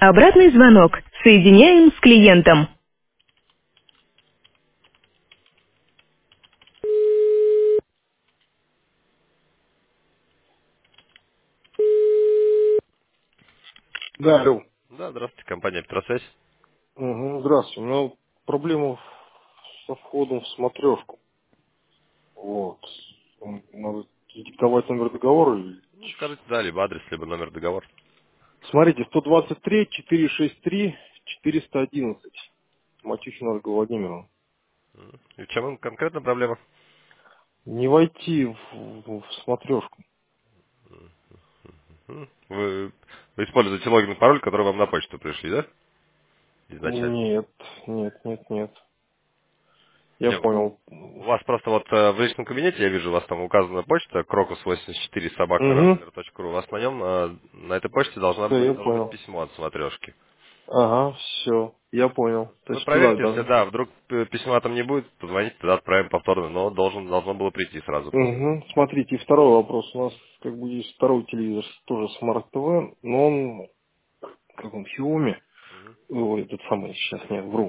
Обратный звонок. Соединяем с клиентом. Да, алло. Да, здравствуйте, компания Петросвязь. Угу, здравствуйте. У меня проблема со входом в смотрешку. Вот. Надо диктовать номер договора. Ну, скажите, да, либо адрес, либо номер договора. Смотрите, 123 463 411. Матюхина Ольга Владимировна. И в чем конкретно проблема? Не войти в смотрешку. Вы используете логин и пароль, который вам на почту пришли, да? Изначально. Нет, нет, нет, нет. Я Не, понял. у вас просто вот в личном кабинете, я вижу, у вас там указана почта, crocus84 Угу. собака.ру. У вас на нем, на этой почте Все, я должно быть понял. письмо от смотрешки. Ага, все. Я понял. То Вы есть туда, проверьте, если да? да, вдруг письма там не будет, позвоните, тогда отправим повторно, но должно было прийти сразу. Угу. Смотрите, и второй вопрос. У нас как бы есть второй телевизор, тоже Smart TV, но он, как он, Xiaomi, ой, этот самый, сейчас нет, вру.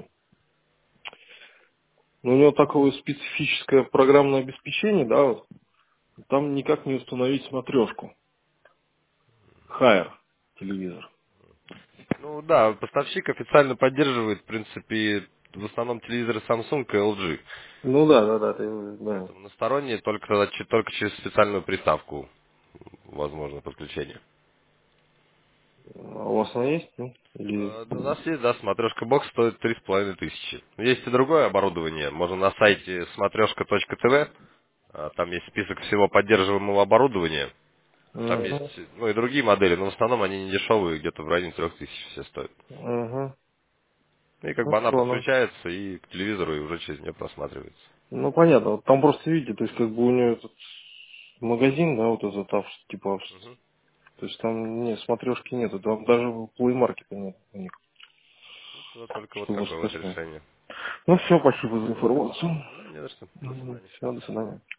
Но у него такое специфическое программное обеспечение, да, вот, там никак не установить смотрешку. Хайер телевизор. Ну да, поставщик официально поддерживает, в принципе, в основном телевизоры Samsung и LG. Ну да, да, да, да. Поэтому на сторонние только через специальную приставку возможно подключение. А у вас она есть, ну? Или... Да, у нас есть, да, смотрешка бокс стоит 3500. Есть и другое оборудование. Можно на сайте смотрешка.тв, там есть список всего поддерживаемого оборудования. Там есть, Угу. ну и другие модели, но в основном они не дешевые, где-то в районе 3000 все стоят. Угу. И как бы она Хорошо, ну. подключается и к телевизору, и уже через нее просматривается. Ну, понятно. Вот там просто, видите, то есть, как бы у нее этот магазин, да, вот этот, типа, Мгм. то есть там нет, смотрешки нету, там даже Play Market нет у них, Ну, тогда только вот чтобы такое вот скачать. решение. Ну все, спасибо за информацию. Да, не за что. До свидания. Все, до свидания.